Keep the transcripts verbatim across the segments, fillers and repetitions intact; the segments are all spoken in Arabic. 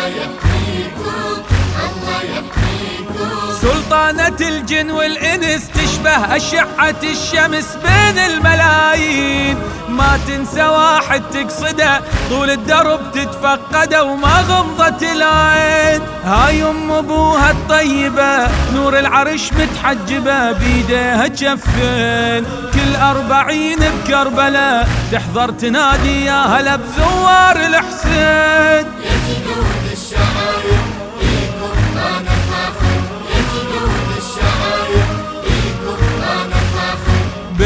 يحميكم الله يحميكم. سلطانة الجن والإنس تشبه أشعة الشمس بين الملايين، ما تنسى واحد تقصده طول الدرب تتفقده وما غمضت العين. هاي أم أبوها الطيبة نور العرش متحجبة بيديها جفين، كل أربعين بكربلاء تحضر تنادي يا هلا بزوار الحسين. يا جنود الشعاير فيكم أنا فاخر، يا جنود الشعاير فيكم أنا فاخر.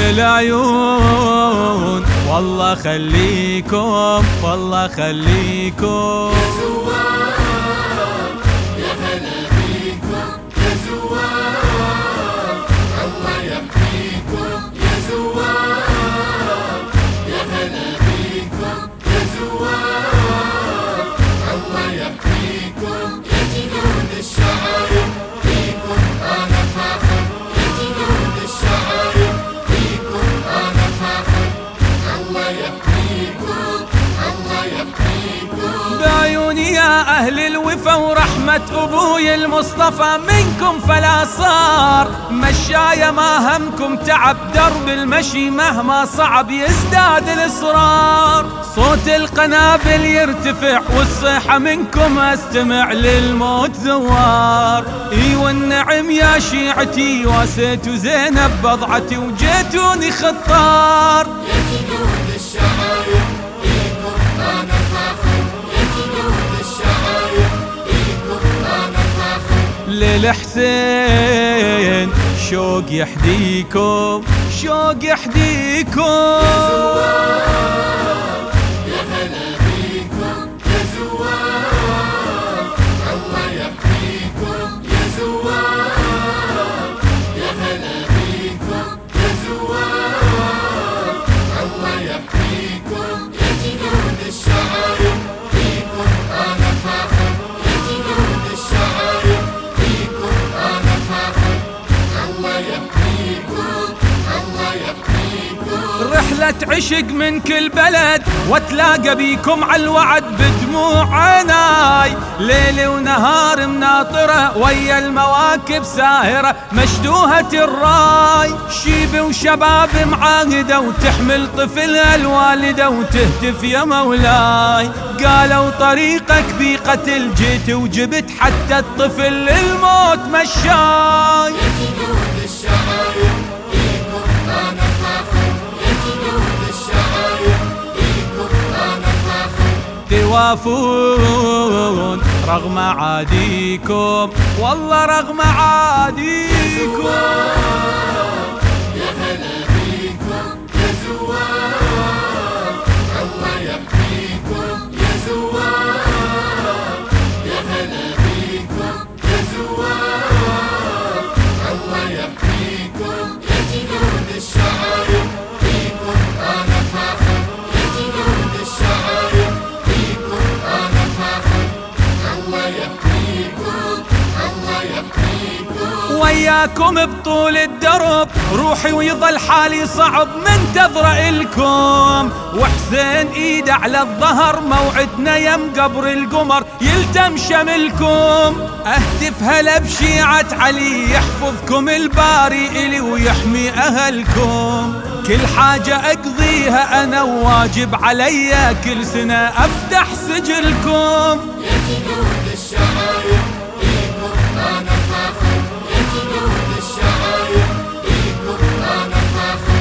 بالعيون والله خليكم والله خليكم. يا زوار يا هلا بيكم يا زوار الله يحميكم. يا زوار يا هلا بيكم يا زوار الله يحميكم. يا جنود الشعاير فيكم أنا فاخر، يا جنود الشعاير فيكم أنا فاخر. الله يحميكم الله يحميكم. بعيوني يا أهل الوفا ورحمة أبوي المصطفى منكم فلا صار مشايا، ما همكم تعب درب المشي مهما صعب يزداد الإصرار. صوت القنابل يرتفع والصيحة منكم أستمع للموت زوار. إي والنعم يا شيعتي واسيتوا زينب بضعتي وجيتوني خطار. يا جنود الشعاير فيكم أنا فاخر، يا جنود الشعاير فيكم أنا فاخر. للحسين شوق يحديكم شوق يحديكم. يا هلا بيكم يا زوار الله يحميكم. يا زوار يا هلا بيكم يا زوار الله يحميكم. يا جنود الشعاير فيكم أنا فاخر، يا جنود الشعاير فيكم أنا فاخر. الله يحميكم الله يحميكم. رحلة عشق من كل بلد واتلاقى بيكم على الوعد بدموع عيناي، ليل ونهار مناطرة ويا المواكب ساهرة مشدوهة الراي. شيب وشباب معاهدة وتحمل طفلها الوالدة وتهتف يا مولاي. قالوا طريقك بقتل جيت وجبت حتى الطفل للموت مشاي. يا جنود الشعاير فيكم أنا فاخر، يا جنود الشعاير فيكم أنا فاخر. توافون رغم عاديكم والله رغم عاديكم. يا هلا بيكم يا زوار الله يحميكم. يا زوار يا هلا بيكم يا زوار الله يحميكم. يا جنود الشعاير فيكم أنا فاخر، يا جنود الشعاير فيكم أنا فاخر. الله يحميكم الله يحميكم. وياكم بطول الدرب روحي ويظل حالي صعب منتظر إلكم. وحسين ايد على الظهر موعدنا يم قبر القمر يلتم شملكم. اهتف هلا بشيعة علي يحفظكم الباري إلي ويحمي أهلكم. كل حاجة أقضيها أنا وواجب علي كل سنة أفتح سجلكم. يا جنود الشعاير فيكم أنا فاخر، يا جنود الشعاير فيكم أنا فاخر.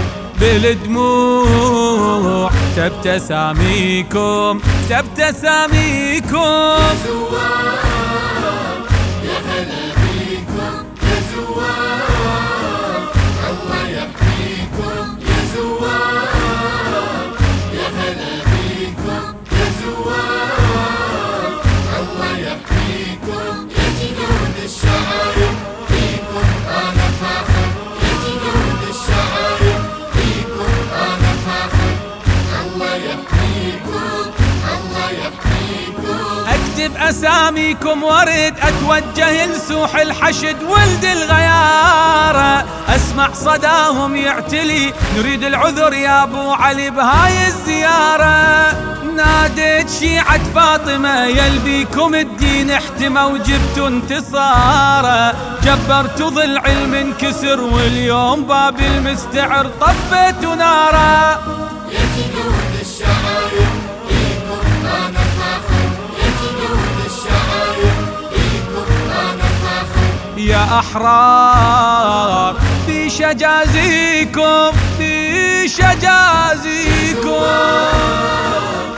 بالدموع تبتساميكم تبتساميكم. زوار يا هلا بيكم يا زوار الله يحميكم. يا زوار يا هلا بيكم يا زوار الله يحميكم. يا جنود الشعاير فيكم أنا فاخر، يا جنود الشعاير فيكم أنا فاخر. الله يحميكم الله يحميكم. اكتب اساميكم ورد اتوجه لسوح الحشد ولد الغيارة، اسمع صداهم يعتلي نريد العذر يا ابو علي بهاي الزيارة. ناديت شيعة فاطمة يلبيكم الدين احتمى وجبتوا انتصاره، جبرتوا ضلع المنكسر واليوم باب المستعر طفيتوا ناره. يا جنود الشعاير بيكم أنا فاخر، يا جنود الشعاير بيكم أنا فاخر. يا أحرار بيش أجازيكم بيش أجازيكم.